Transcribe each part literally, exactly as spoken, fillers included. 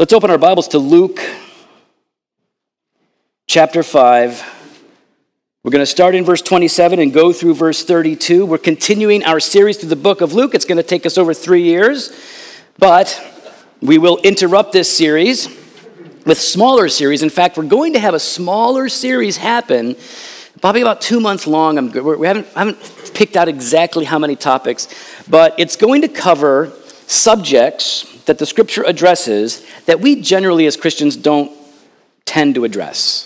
Let's open our Bibles to Luke chapter five. We're going to start in verse twenty-seven and go through verse thirty-two. We're continuing our series through the book of Luke. It's going to take us over three years, but we will interrupt this series with smaller series. In fact, we're going to have a smaller series happen, probably about two months long. I'm, we haven't, I haven't picked out exactly how many topics, but it's going to cover subjects that the Scripture addresses that we generally as Christians don't tend to address.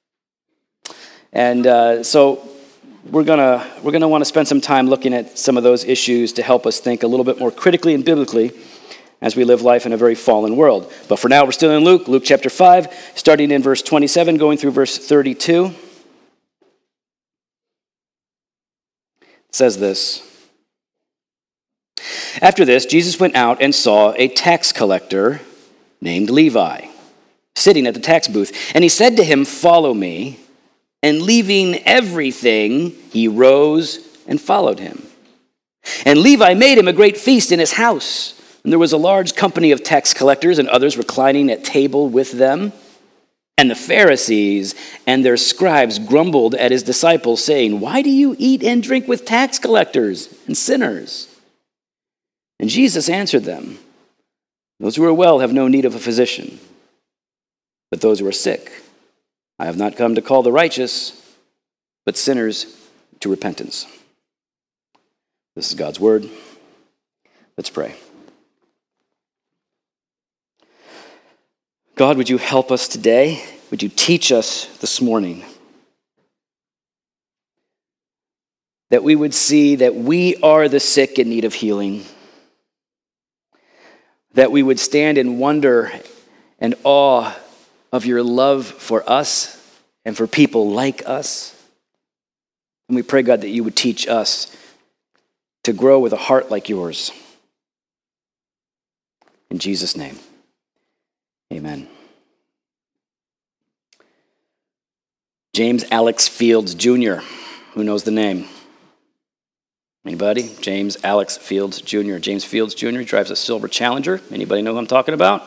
And uh, so we're gonna we're gonna want to spend some time looking at some of those issues to help us think a little bit more critically and biblically as we live life in a very fallen world. But for now, we're still in Luke, Luke chapter five, starting in verse twenty-seven, going through verse thirty-two. It says this. After this, Jesus went out and saw a tax collector named Levi sitting at the tax booth. And he said to him, "Follow me." And leaving everything, he rose and followed him. And Levi made him a great feast in his house. And there was a large company of tax collectors and others reclining at table with them. And the Pharisees and their scribes grumbled at his disciples, saying, "Why do you eat and drink with tax collectors and sinners?" And Jesus answered them, "Those who are well have no need of a physician, but those who are sick. I have not come to call the righteous, but sinners to repentance." This is God's word. Let's pray. God, would you help us today? Would you teach us this morning that we would see that we are the sick in need of healing, that we would stand in wonder and awe of your love for us and for people like us. And we pray, God, that you would teach us to grow with a heart like yours. In Jesus' name, amen. James Alex Fields Junior Who knows the name? Anybody? James Alex Fields Junior James Fields Junior drives a silver Challenger. Anybody know who I'm talking about?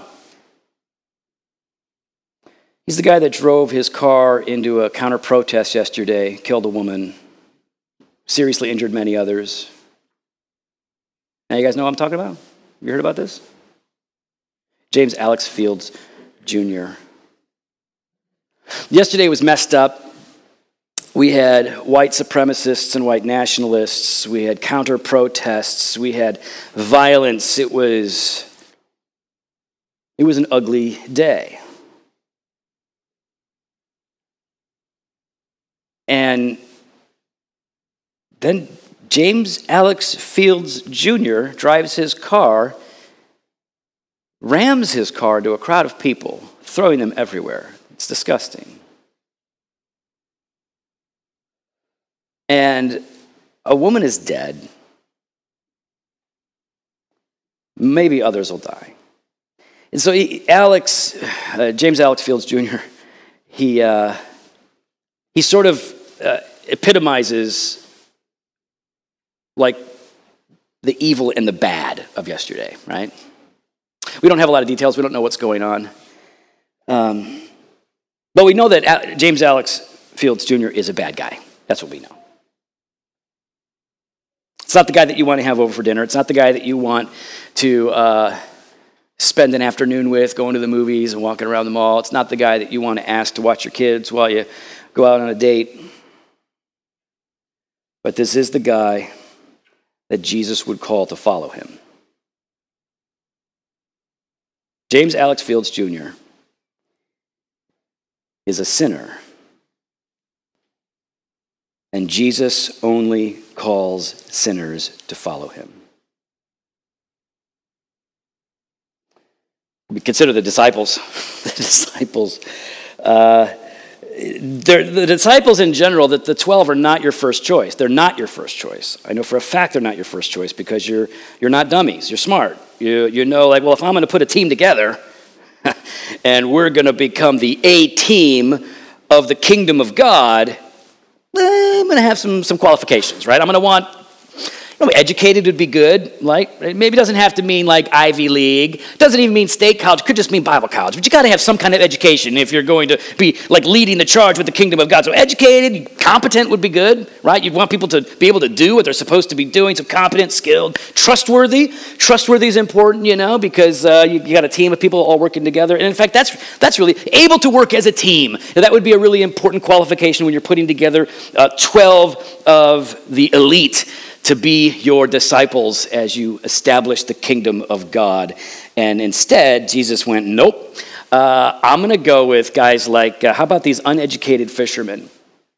He's the guy that drove his car into a counter-protest yesterday, killed a woman, seriously injured many others. Now you guys know what I'm talking about? You heard about this? James Alex Fields Junior Yesterday was messed up. We had white supremacists and white nationalists. We had counter-protests. We had violence. It was, it was an ugly day. And then James Alex Fields Junior drives his car, rams his car into a crowd of people, throwing them everywhere. It's disgusting. And a woman is dead. Maybe others will die. And so he, Alex, uh, James Alex Fields Junior, he uh, he sort of uh, epitomizes like the evil and the bad of yesterday, right? We don't have a lot of details. We don't know what's going on. Um, but we know that James Alex Fields Junior is a bad guy. That's what we know. It's not the guy that you want to have over for dinner. It's not the guy that you want to uh, spend an afternoon with, going to the movies and walking around the mall. It's not the guy that you want to ask to watch your kids while you go out on a date. But this is the guy that Jesus would call to follow him. James Alex Fields Junior is a sinner, and Jesus only calls sinners to follow him. We consider the disciples. the disciples. Uh, the disciples in general, that the twelve are not your first choice. They're not your first choice. I know for a fact they're not your first choice because you're you're not dummies. You're smart. You you know, like, well, if I'm going to put a team together and we're going to become the A team of the kingdom of God, I'm going to have some some qualifications, right? I'm going to want, No, educated would be good. Like, maybe it doesn't have to mean like Ivy League. Doesn't even mean state college. Could just mean Bible college. But you got to have some kind of education if you're going to be like leading the charge with the kingdom of God. So educated, competent would be good, right? You'd want people to be able to do what they're supposed to be doing. So competent, skilled, trustworthy. Trustworthy is important, you know, because uh, you, you got a team of people all working together. And in fact, that's that's really able to work as a team. Now, that would be a really important qualification when you're putting together uh, twelve of the elite to be your disciples as you establish the kingdom of God. And instead, Jesus went, nope, uh, I'm going to go with guys like, uh, how about these uneducated fishermen?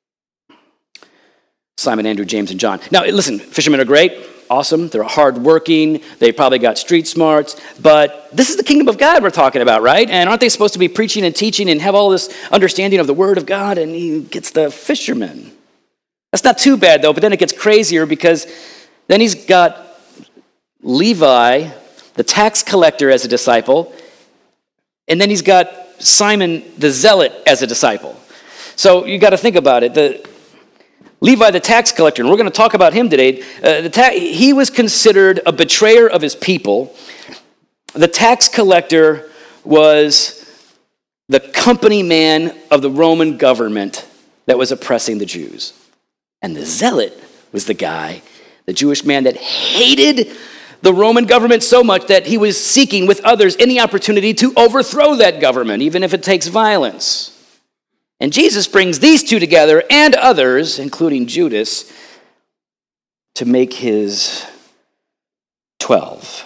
Simon, Andrew, James, and John. Now, listen, fishermen are great, awesome. They're hardworking. They probably got street smarts. But this is the kingdom of God we're talking about, right? And aren't they supposed to be preaching and teaching and have all this understanding of the word of God? And he gets the fishermen. That's not too bad, though, but then it gets crazier because then he's got Levi, the tax collector, as a disciple, and then he's got Simon the zealot as a disciple. So you got to think about it. The Levi, the tax collector, and we're going to talk about him today, uh, the ta- he was considered a betrayer of his people. The tax collector was the company man of the Roman government that was oppressing the Jews. And the zealot was the guy, the Jewish man that hated the Roman government so much that he was seeking with others any opportunity to overthrow that government, even if it takes violence. And Jesus brings these two together and others, including Judas, to make his twelve.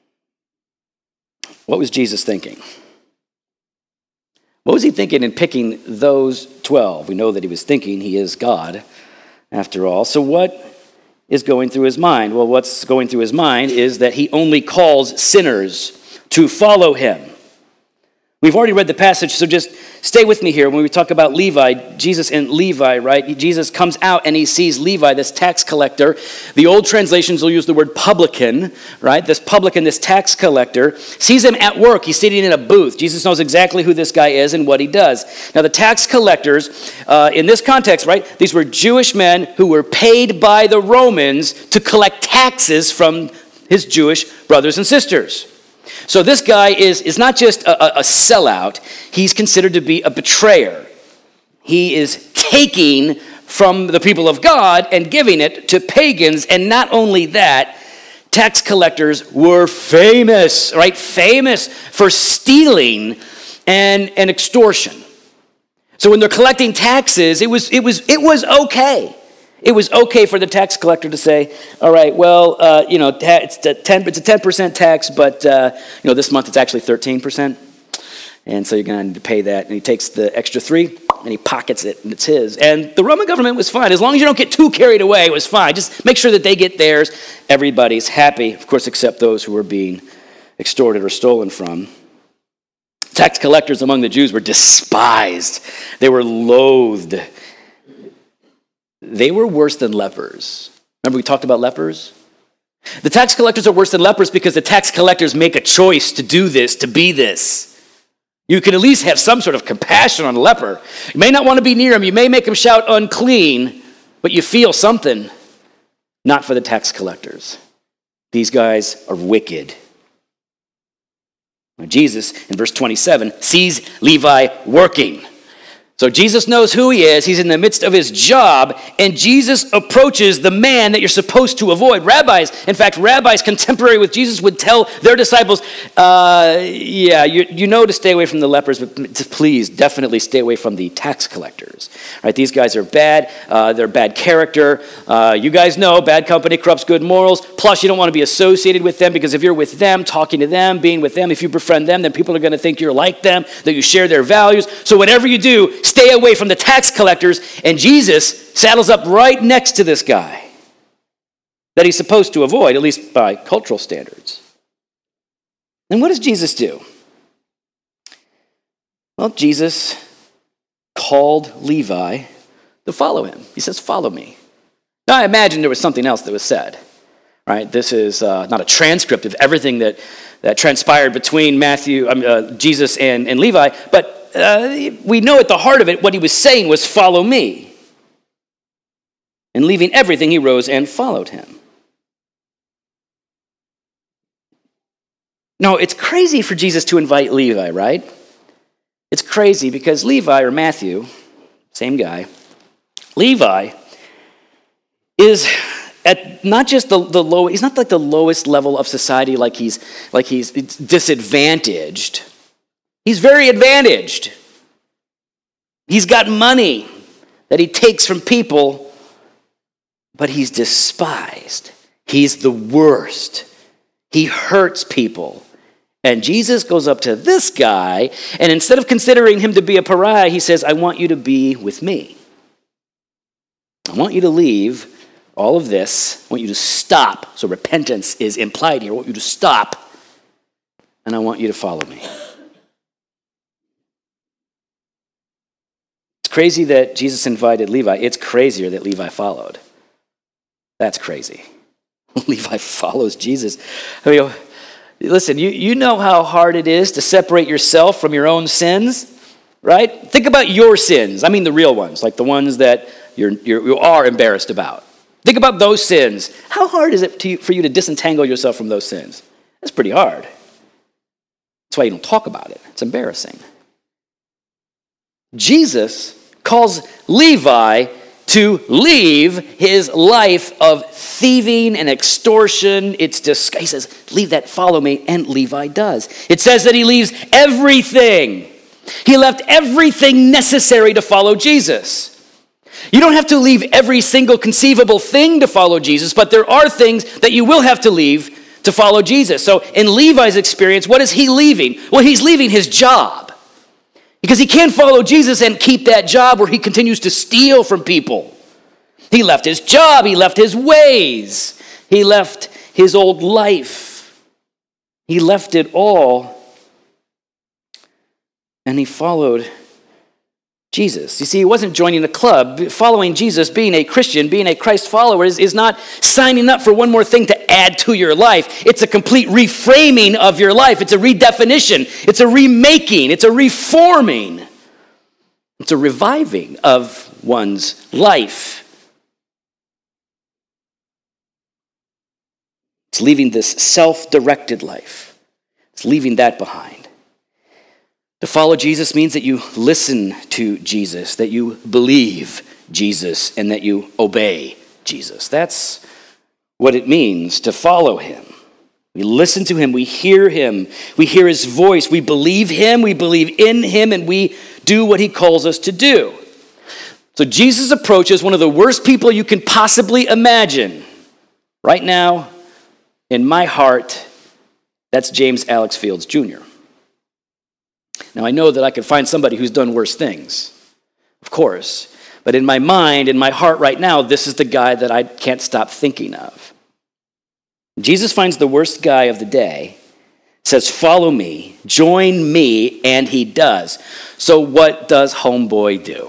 What was Jesus thinking? What was he thinking in picking those twelve? We know that he was thinking he is God, after all. So what is going through his mind? Well, what's going through his mind is that he only calls sinners to follow him. We've already read the passage, so just stay with me here. When we talk about Levi, Jesus and Levi, right? Jesus comes out and he sees Levi, this tax collector. The old translations will use the word publican, right? This publican, this tax collector, sees him at work. He's sitting in a booth. Jesus knows exactly who this guy is and what he does. Now, the tax collectors, uh, in this context, right? These were Jewish men who were paid by the Romans to collect taxes from his Jewish brothers and sisters. So this guy is, is not just a, a sellout, he's considered to be a betrayer. He is taking from the people of God and giving it to pagans. And not only that, tax collectors were famous, right? Famous for stealing and, and extortion. So when they're collecting taxes, it was, it was, it was okay. It was okay for the tax collector to say, all right, well, uh, you know, ta- it's a ten, it's a ten percent tax, but, uh, you know, this month it's actually thirteen percent. And so you're going to need to pay that. And he takes the extra three and he pockets it and it's his. And the Roman government was fine. As long as you don't get too carried away, it was fine. Just make sure that they get theirs. Everybody's happy, of course, except those who were being extorted or stolen from. Tax collectors among the Jews were despised. They were loathed. They were worse than lepers. Remember we talked about lepers? The tax collectors are worse than lepers because the tax collectors make a choice to do this, to be this. You can at least have some sort of compassion on a leper. You may not want to be near him. You may make him shout unclean, but you feel something. Not for the tax collectors. These guys are wicked. Now, Jesus, in verse twenty-seven, sees Levi working. So Jesus knows who he is. He's in the midst of his job, and Jesus approaches the man that you're supposed to avoid. Rabbis, in fact, rabbis contemporary with Jesus would tell their disciples, uh, yeah, you, you know to stay away from the lepers, but please definitely stay away from the tax collectors. Right? These guys are bad. Uh, they're bad character. Uh, you guys know bad company corrupts good morals. Plus, you don't want to be associated with them because if you're with them, talking to them, being with them, if you befriend them, then people are going to think you're like them, that you share their values. So whatever you do, stay away from the tax collectors. And Jesus saddles up right next to this guy that he's supposed to avoid, at least by cultural standards. And what does Jesus do? Well, Jesus called Levi to follow him. He says, follow me. Now, I imagine there was something else that was said, right? This is uh, not a transcript of everything that, that transpired between Matthew, um, uh, Jesus and, and Levi, but Uh, we know at the heart of it, what he was saying was, follow me. And leaving everything, he rose and followed him. No, it's crazy for Jesus to invite Levi, right? It's crazy because Levi, or Matthew, same guy, Levi is at not just the, the low, he's not like the lowest level of society, like he's like he's disadvantaged. He's very advantaged. He's got money that he takes from people, but he's despised. He's the worst. He hurts people. And Jesus goes up to this guy, and instead of considering him to be a pariah, he says, I want you to be with me. I want you to leave all of this. I want you to stop. So repentance is implied here. I want you to stop, and I want you to follow me. It's crazy that Jesus invited Levi. It's crazier that Levi followed. That's crazy. Levi follows Jesus. I mean, listen, you, you know how hard it is to separate yourself from your own sins, right? Think about your sins. I mean the real ones, like the ones that you're, you're, you are embarrassed about. Think about those sins. How hard is it to you, for you to disentangle yourself from those sins? That's pretty hard. That's why you don't talk about it. It's embarrassing. Jesus calls Levi to leave his life of thieving and extortion. It's just, he says, leave that, follow me, and Levi does. It says that he leaves everything. He left everything necessary to follow Jesus. You don't have to leave every single conceivable thing to follow Jesus, but there are things that you will have to leave to follow Jesus. So in Levi's experience, what is he leaving? Well, he's leaving his job. Because he can't follow Jesus and keep that job where he continues to steal from people. He left his job, he left his ways, he left his old life. He left it all, and he followed Jesus. You see, he wasn't joining a club. Following Jesus, being a Christian, being a Christ follower is, is not signing up for one more thing to add to your life. It's a complete reframing of your life. It's a redefinition. It's a remaking. It's a reforming. It's a reviving of one's life. It's leaving this self-directed life. It's leaving that behind. To follow Jesus means that you listen to Jesus, that you believe Jesus, and that you obey Jesus. That's what it means to follow him. We listen to him, we hear him, we hear his voice, we believe him, we believe in him, and we do what he calls us to do. So Jesus' approach is one of the worst people you can possibly imagine. Right now, in my heart, that's James Alex Fields Junior Now, I know that I could find somebody who's done worse things, of course. But in my mind, in my heart right now, this is the guy that I can't stop thinking of. Jesus finds the worst guy of the day, says, follow me, join me, and he does. So what does homeboy do?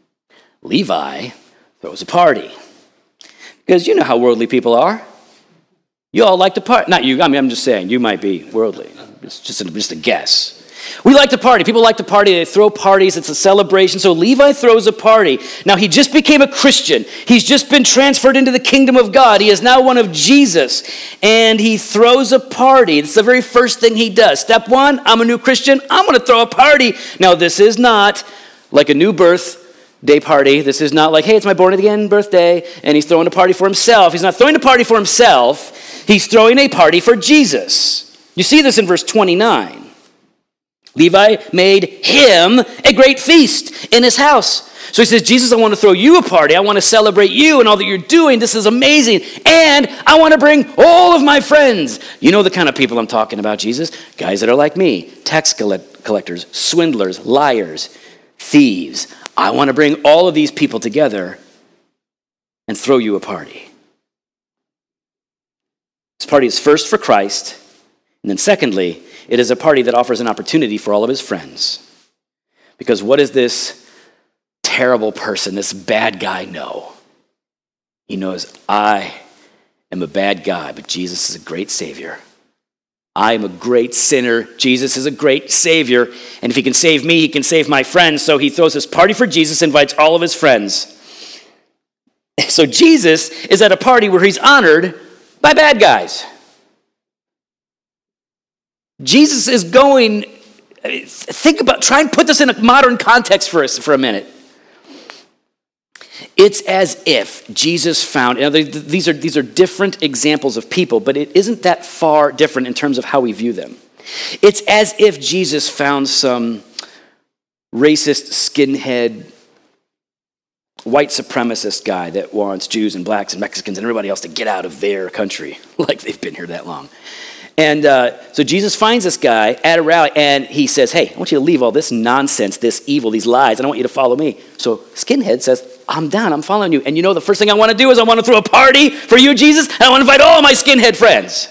Levi throws a party. Because you know how worldly people are. You all like to party. Not you, I mean, I'm just saying, you might be worldly. It's just a, just a guess. We like to party. People like to party. They throw parties. It's a celebration. So Levi throws a party. Now, he just became a Christian. He's just been transferred into the kingdom of God. He is now one of Jesus. And he throws a party. It's the very first thing he does. Step one, I'm a new Christian. I'm going to throw a party. Now, this is not like a new birthday party. This is not like, hey, it's my born-again birthday, and he's throwing a party for himself. He's not throwing a party for himself. He's throwing a party for Jesus. You see this in verse twenty-nine. Levi made him a great feast in his house. So he says, Jesus, I want to throw you a party. I want to celebrate you and all that you're doing. This is amazing. And I want to bring all of my friends. You know the kind of people I'm talking about, Jesus. Guys that are like me. Tax collectors, swindlers, liars, thieves. I want to bring all of these people together and throw you a party. This party is first for Christ. And then secondly, it is a party that offers an opportunity for all of his friends. Because what does this terrible person, this bad guy know? He knows, I am a bad guy, but Jesus is a great Savior. I am a great sinner. Jesus is a great Savior. And if he can save me, he can save my friends. So he throws this party for Jesus, invites all of his friends. So Jesus is at a party where he's honored by bad guys. Jesus is going, think about, try and put this in a modern context for us for a minute. It's as if Jesus found, you know, these are, these are different examples of people, but it isn't that far different in terms of how we view them. It's as if Jesus found some racist, skinhead, white supremacist guy that wants Jews and blacks and Mexicans and everybody else to get out of their country, like they've been here that long. And uh, so Jesus finds this guy at a rally, and he says, hey, I want you to leave all this nonsense, this evil, these lies, and I want you to follow me. So Skinhead says, I'm down, I'm following you. And you know the first thing I want to do is I want to throw a party for you, Jesus, and I want to invite all my skinhead friends.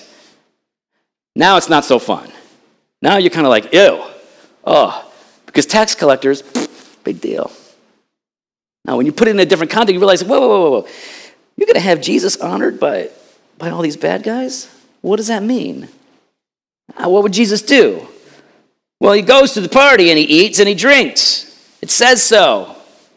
Now it's not so fun. Now you're kind of like, ew, oh, because tax collectors, big deal. Now when you put it in a different context, you realize, whoa, whoa, whoa, whoa, you're going to have Jesus honored by, by all these bad guys? What does that mean? What would Jesus do? Well, he goes to the party and he eats and he drinks. It says so.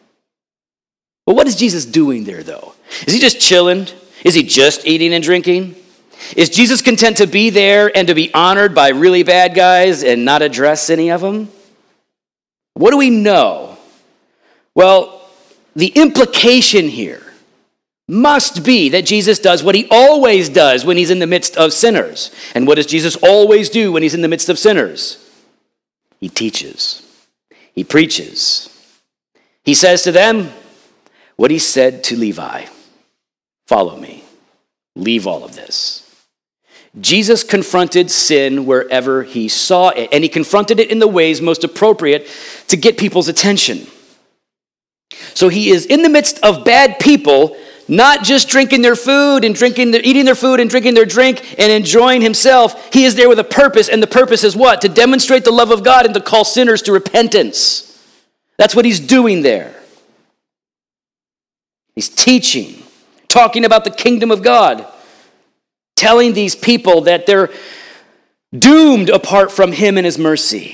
But what is Jesus doing there, though? Is he just chilling? Is he just eating and drinking? Is Jesus content to be there and to be honored by really bad guys and not address any of them? What do we know? Well, the implication here must be that Jesus does what he always does when he's in the midst of sinners. And what does Jesus always do when he's in the midst of sinners? He teaches. He preaches. He says to them what he said to Levi. Follow me. Leave all of this. Jesus confronted sin wherever he saw it, and he confronted it in the ways most appropriate to get people's attention. So he is in the midst of bad people, not just drinking their food and drinking, their, eating their food and drinking their drink and enjoying himself. He is there with a purpose, and the purpose is what? To demonstrate the love of God and to call sinners to repentance. That's what he's doing there. He's teaching, talking about the kingdom of God, telling these people that they're doomed apart from him and his mercy.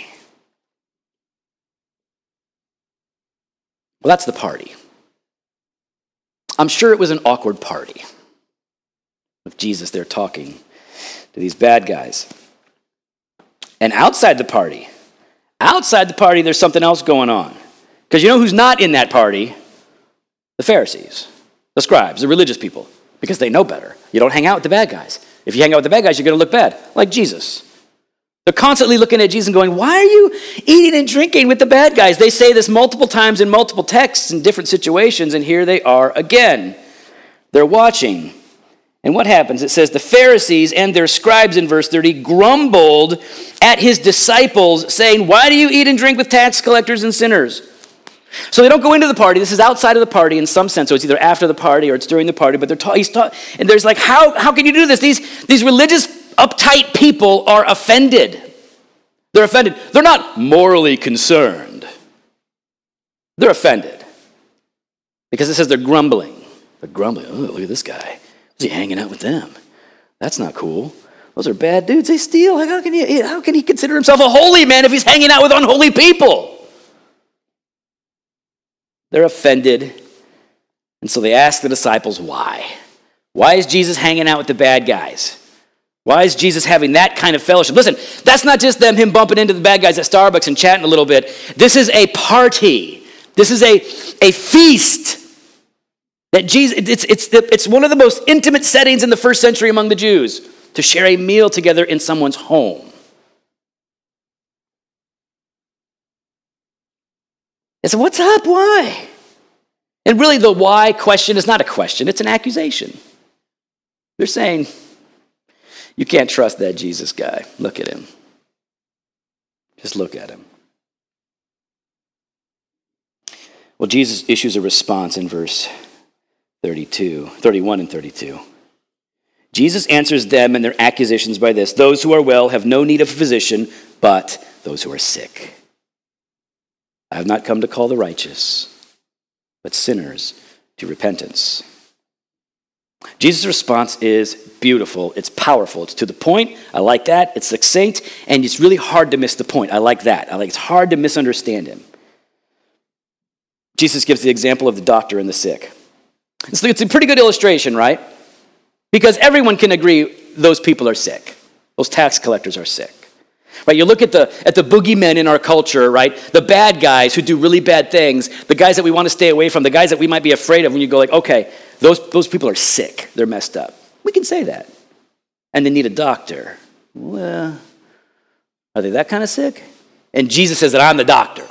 Well, that's the party. I'm sure it was an awkward party with Jesus there talking to these bad guys. And outside the party, outside the party, there's something else going on. Because you know who's not in that party? The Pharisees, the scribes, the religious people, because they know better. You don't hang out with the bad guys. If you hang out with the bad guys, you're going to look bad, like Jesus. They're constantly looking at Jesus and going, why are you eating and drinking with the bad guys? They say this multiple times in multiple texts in different situations, and here they are again. They're watching. And what happens? It says, the Pharisees and their scribes in verse thirty grumbled at his disciples, saying, why do you eat and drink with tax collectors and sinners? So they don't go into the party. This is outside of the party in some sense. So it's either after the party or it's during the party, but they're ta- he's ta- and there's like, how, how can you do this? These, these religious uptight people are offended. They're offended. They're not morally concerned. They're offended. Because it says they're grumbling. They're grumbling. Oh, look at this guy. Is he hanging out with them? That's not cool. Those are bad dudes. They steal. How can he, how can he consider himself a holy man if he's hanging out with unholy people? They're offended. And so they ask the disciples why. Why is Jesus hanging out with the bad guys? Why is Jesus having that kind of fellowship? Listen, that's not just them, him bumping into the bad guys at Starbucks and chatting a little bit. This is a party. This is a, a feast. That Jesus, it's, it's, the, it's one of the most intimate settings in the first century among the Jews, to share a meal together in someone's home. They said, what's up? Why? And really the why question is not a question, it's an accusation. They're saying, you can't trust that Jesus guy. Look at him. Just look at him. Well, Jesus issues a response in verse thirty-two, thirty-one and thirty-two. Jesus answers them and their accusations by this: those who are well have no need of a physician, but those who are sick. I have not come to call the righteous, but sinners to repentance. Jesus' response is beautiful. It's powerful. It's to the point. I like that. It's succinct, and it's really hard to miss the point. I like that. I like it's hard to misunderstand him. Jesus gives the example of the doctor and the sick. So it's a pretty good illustration, right? Because everyone can agree those people are sick. Those tax collectors are sick. Right? You look at the at the boogeymen in our culture, right? The bad guys who do really bad things, the guys that we want to stay away from, the guys that we might be afraid of, when you go like, okay, those, those people are sick. They're messed up. We can say that. And they need a doctor. Well, are they that kind of sick? And Jesus says that I'm the doctor.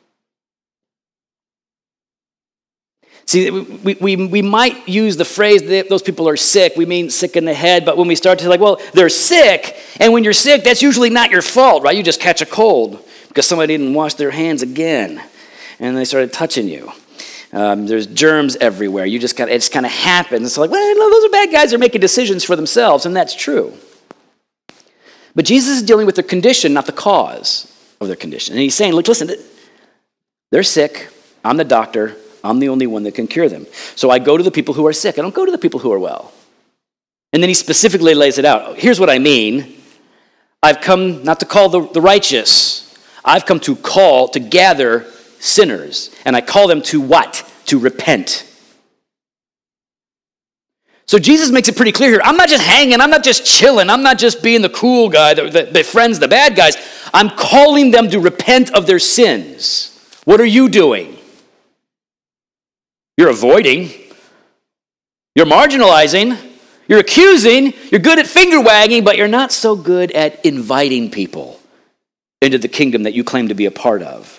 See, we, we, we might use the phrase that those people are sick. We mean sick in the head. But when we start to like, well, they're sick. And when you're sick, that's usually not your fault, right? You just catch a cold because somebody didn't wash their hands again. And they started touching you. Um, there's germs everywhere. You just got it just kind of happens. It's like, well, those are bad guys. They're making decisions for themselves. And that's true. But Jesus is dealing with their condition, not the cause of their condition. And he's saying, look, listen, they're sick. I'm the doctor. I'm the only one that can cure them. So I go to the people who are sick. I don't go to the people who are well. And then he specifically lays it out. Here's what I mean. I've come not to call the, the righteous. I've come to call, to gather sinners. And I call them to what? To repent. So Jesus makes it pretty clear here. I'm not just hanging. I'm not just chilling. I'm not just being the cool guy that, that befriends the bad guys. I'm calling them to repent of their sins. What are you doing? You're avoiding. You're marginalizing. You're accusing. You're good at finger wagging, but you're not so good at inviting people into the kingdom that you claim to be a part of.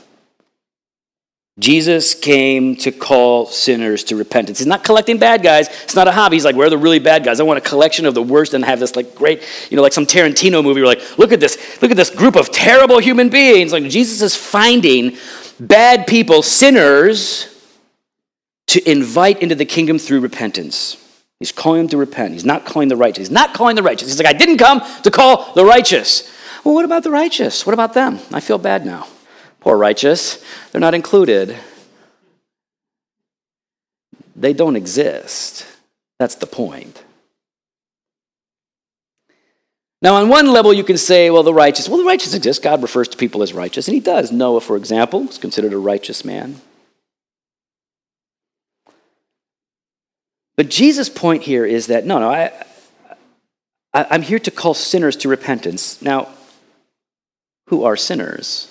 Jesus came to call sinners to repentance. He's not collecting bad guys. It's not a hobby. He's like, where are the really bad guys? I want a collection of the worst and have this like great, you know, like some Tarantino movie. You're like, look at this. Look at this group of terrible human beings. Like Jesus is finding bad people, sinners, to invite into the kingdom through repentance. He's calling them to repent. He's not calling the righteous. He's not calling the righteous. He's like, I didn't come to call the righteous. Well, what about the righteous? What about them? I feel bad now. Poor righteous. They're not included. They don't exist. That's the point. Now, on one level, you can say, well, the righteous. Well, the righteous exist. God refers to people as righteous, and he does. Noah, for example, is considered a righteous man. But Jesus' point here is that, no, no, I, I, I'm here to call sinners to repentance. Now, who are sinners?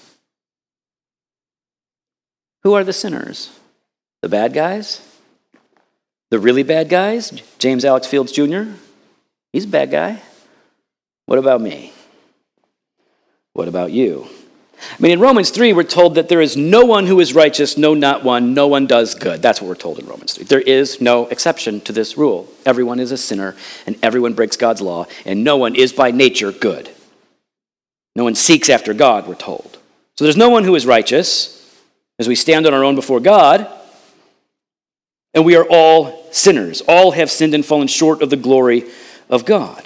Who are the sinners? The bad guys? The really bad guys? James Alex Fields Junior? He's a bad guy. What about me? What about you? I mean, in Romans three, we're told that there is no one who is righteous, no, not one. No one does good. That's what we're told in Romans three. There is no exception to this rule. Everyone is a sinner, and everyone breaks God's law, and no one is by nature good. No one seeks after God, we're told. So there's no one who is righteous as we stand on our own before God, and we are all sinners. All have sinned and fallen short of the glory of God.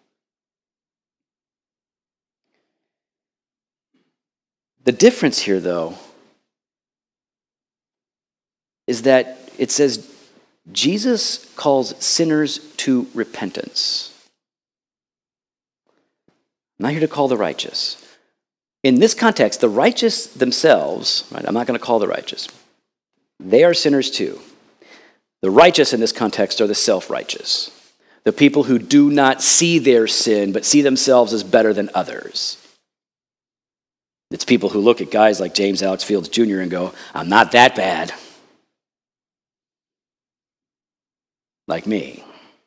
The difference here, though, is that it says Jesus calls sinners to repentance. I'm not here to call the righteous. In this context, the righteous themselves, right, I'm not going to call the righteous. They are sinners too. The righteous in this context are the self-righteous, the people who do not see their sin, but see themselves as better than others. It's people who look at guys like James Alex Fields Junior and go, I'm not that bad. Like me.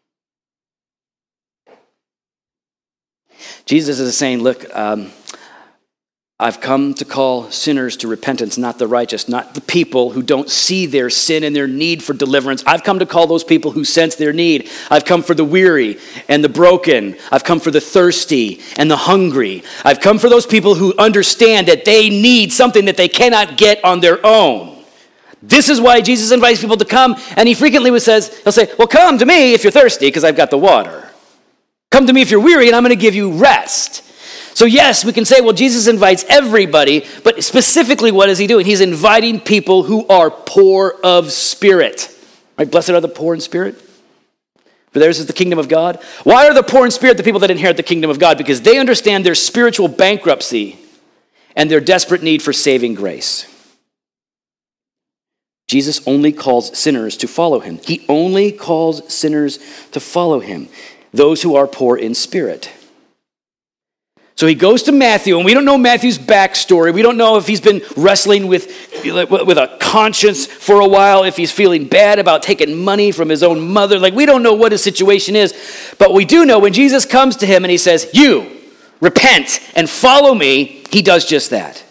Jesus is saying, look, um, I've come to call sinners to repentance, not the righteous, not the people who don't see their sin and their need for deliverance. I've come to call those people who sense their need. I've come for the weary and the broken. I've come for the thirsty and the hungry. I've come for those people who understand that they need something that they cannot get on their own. This is why Jesus invites people to come, and he frequently says, he'll say, well, come to me if you're thirsty, because I've got the water. Come to me if you're weary, and I'm going to give you rest. So yes, we can say, well, Jesus invites everybody, but specifically what is he doing? He's inviting people who are poor of spirit. Right? Blessed are the poor in spirit, for theirs is the kingdom of God. Why are the poor in spirit the people that inherit the kingdom of God? Because they understand their spiritual bankruptcy and their desperate need for saving grace. Jesus only calls sinners to follow him. He only calls sinners to follow him, those who are poor in spirit. So he goes to Matthew, and we don't know Matthew's backstory. We don't know if he's been wrestling with, with a conscience for a while, if he's feeling bad about taking money from his own mother. Like, we don't know what his situation is. But we do know when Jesus comes to him and he says, "You, repent and follow me," he does just that.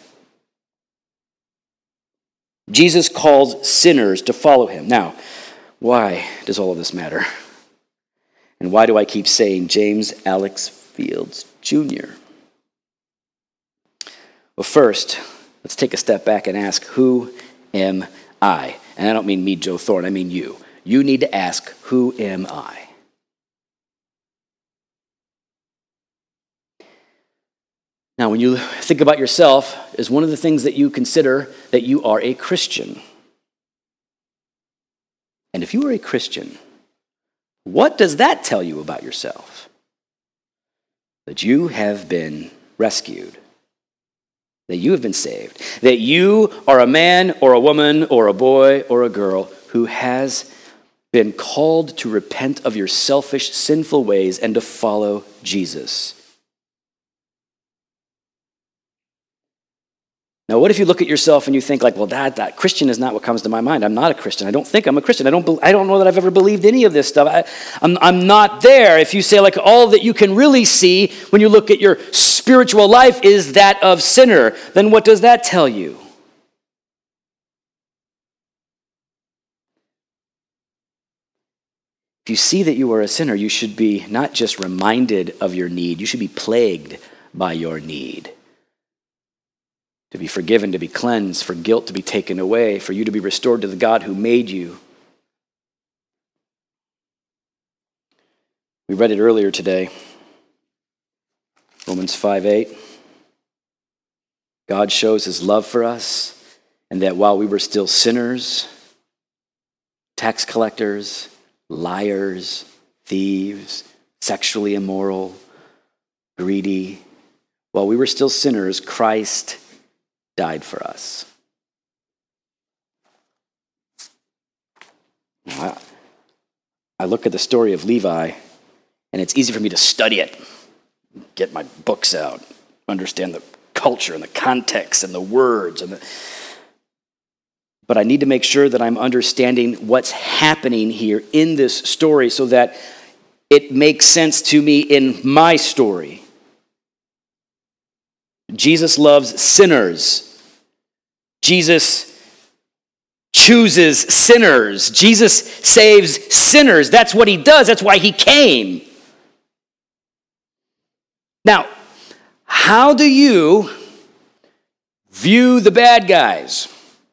Jesus calls sinners to follow him. Now, why does all of this matter? And why do I keep saying James Alex Fields Junior? Well, first, let's take a step back and ask, who am I? And I don't mean me, Joe Thorne, I mean you. You need to ask, who am I? Now, when you think about yourself, is one of the things that you consider that you are a Christian. And if you are a Christian, what does that tell you about yourself? That you have been rescued. That you have been saved. That you are a man or a woman or a boy or a girl who has been called to repent of your selfish, sinful ways and to follow Jesus. Now, what if you look at yourself and you think like, well, that, that Christian is not what comes to my mind. I'm not a Christian. I don't think I'm a Christian. I don't, be, I don't know that I've ever believed any of this stuff. I, I'm, I'm not there. If you say like all that you can really see when you look at your spiritual life is that of sinner, then what does that tell you? If you see that you are a sinner, you should be not just reminded of your need, you should be plagued by your need. To be forgiven, to be cleansed, for guilt to be taken away, for you to be restored to the God who made you. We read it earlier today, Romans five eight. God shows his love for us, and that while we were still sinners, tax collectors, liars, thieves, sexually immoral, greedy, while we were still sinners, Christ died for us. I, I look at the story of Levi, and it's easy for me to study it, get my books out, understand the culture and the context and the words. And the, but I need to make sure that I'm understanding what's happening here in this story so that it makes sense to me in my story. Jesus loves sinners. Jesus chooses sinners. Jesus saves sinners. That's what he does. That's why he came. Now, how do you view the bad guys?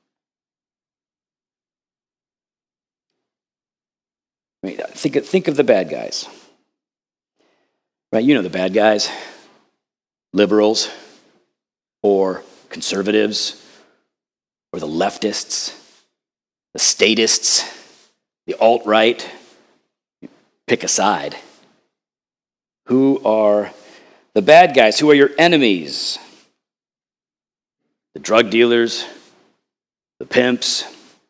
I mean, think of, think of the bad guys. Right? You know the bad guys. Liberals, or conservatives, or the leftists, the statists, the alt-right. Pick a side. Who are the bad guys? Who are your enemies? The drug dealers, the pimps,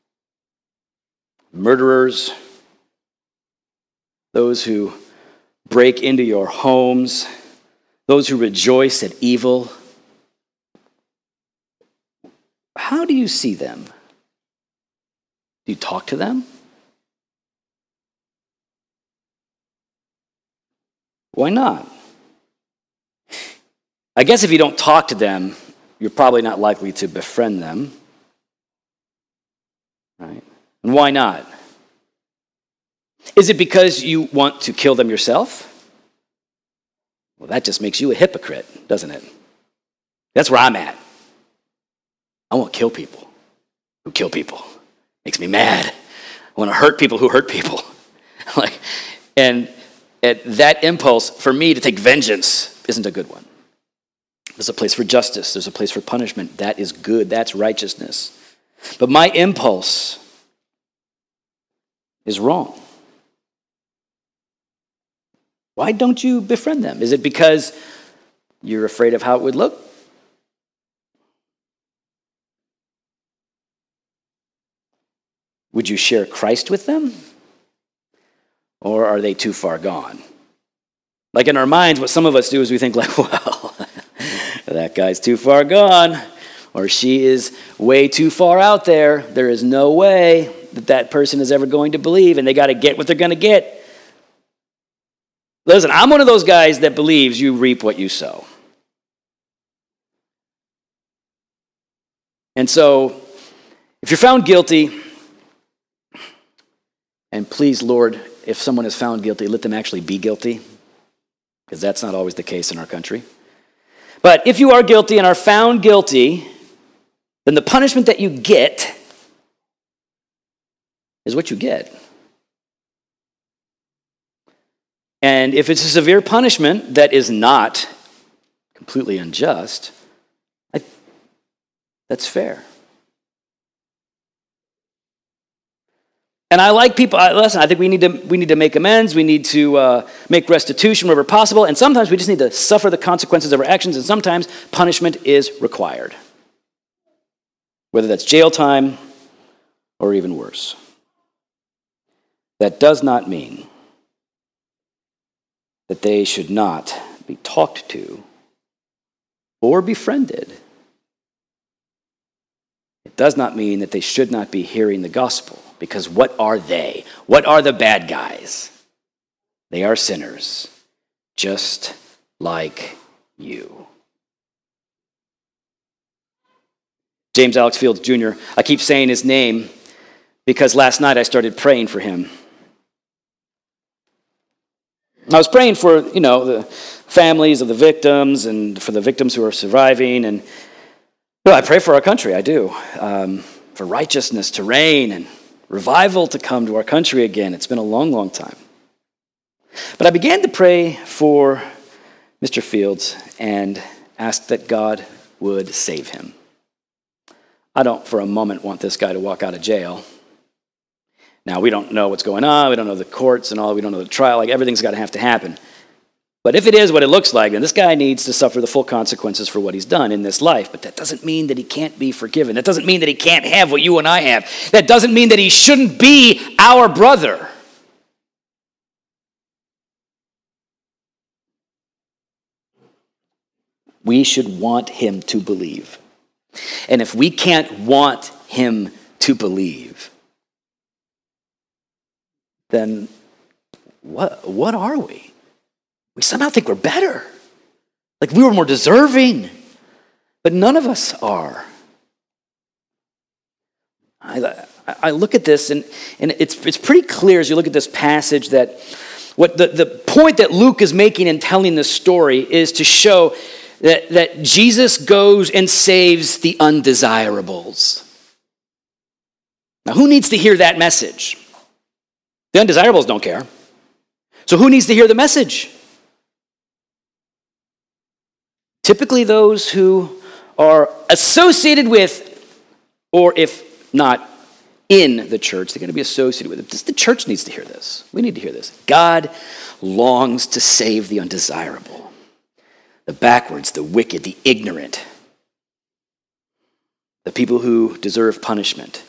murderers, those who break into your homes, those who rejoice at evil. How do you see them? Do you talk to them? Why not? I guess if you don't talk to them, you're probably not likely to befriend them. Right? And why not? Is it because you want to kill them yourself? Well, that just makes you a hypocrite, doesn't it? That's where I'm at. I want to kill people who kill people. Makes me mad. I want to hurt people who hurt people. like, and, and that impulse for me to take vengeance isn't a good one. There's a place for justice. There's a place for punishment. That is good. That's righteousness. But my impulse is wrong. Why don't you befriend them? Is it because you're afraid of how it would look? Would you share Christ with them? Or are they too far gone? Like in our minds, what some of us do is we think like, well, that guy's too far gone, or she is way too far out there. There is no way that that person is ever going to believe, and they got to get what they're going to get. Listen, I'm one of those guys that believes you reap what you sow. And so, if you're found guilty, and please, Lord, if someone is found guilty, let them actually be guilty, because that's not always the case in our country. But if you are guilty and are found guilty, then the punishment that you get is what you get. And if it's a severe punishment that is not completely unjust, I, that's fair. And I like people, I, listen, I think we need to we need to make amends, we need to uh, make restitution wherever possible, and sometimes we just need to suffer the consequences of our actions, and sometimes punishment is required. Whether that's jail time or even worse. That does not mean that they should not be talked to or befriended. It does not mean that they should not be hearing the gospel, because what are they? What are the bad guys? They are sinners, just like you. James Alex Fields Junior I keep saying his name because last night I started praying for him. I was praying for, you know, the families of the victims and for the victims who are surviving. And well, I pray for our country, I do. Um, for righteousness to reign and revival to come to our country again. It's been a long, long time. But I began to pray for Mister Fields and asked that God would save him. I don't for a moment want this guy to walk out of jail. Now, we don't know what's going on. We don't know the courts and all. We don't know the trial. Like, everything's got to have to happen. But if it is what it looks like, then this guy needs to suffer the full consequences for what he's done in this life. But that doesn't mean that he can't be forgiven. That doesn't mean that he can't have what you and I have. That doesn't mean that he shouldn't be our brother. We should want him to believe. And if we can't want him to believe, then what, what are we? We somehow think we're better. Like we were more deserving. But none of us are. I, I look at this, and, and it's, it's pretty clear as you look at this passage that what the, the point that Luke is making in telling this story is to show that, that Jesus goes and saves the undesirables. Now, who needs to hear that message? The undesirables don't care. So who needs to hear the message? Typically those who are associated with, or if not in the church, they're going to be associated with it. The church needs to hear this. We need to hear this. God longs to save the undesirable, the backwards, the wicked, the ignorant, the people who deserve punishment,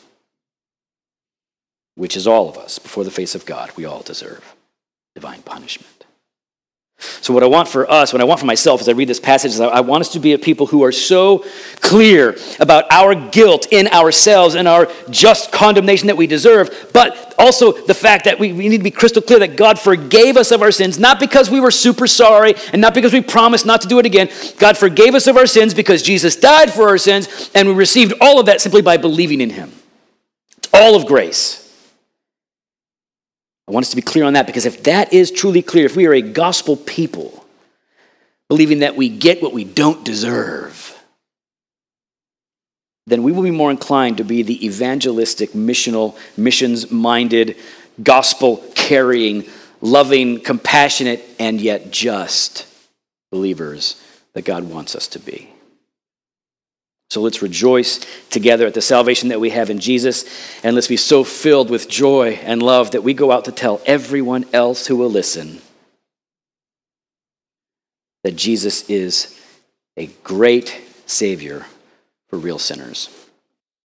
which is all of us. Before the face of God, we all deserve divine punishment. So what I want for us, what I want for myself as I read this passage, is I want us to be a people who are so clear about our guilt in ourselves and our just condemnation that we deserve, but also the fact that we, we need to be crystal clear that God forgave us of our sins, not because we were super sorry and not because we promised not to do it again. God forgave us of our sins because Jesus died for our sins, and we received all of that simply by believing in him. It's all of grace. I want us to be clear on that, because if that is truly clear, if we are a gospel people, believing that we get what we don't deserve, then we will be more inclined to be the evangelistic, missional, missions-minded, gospel-carrying, loving, compassionate, and yet just believers that God wants us to be. So let's rejoice together at the salvation that we have in Jesus, and let's be so filled with joy and love that we go out to tell everyone else who will listen that Jesus is a great Savior for real sinners.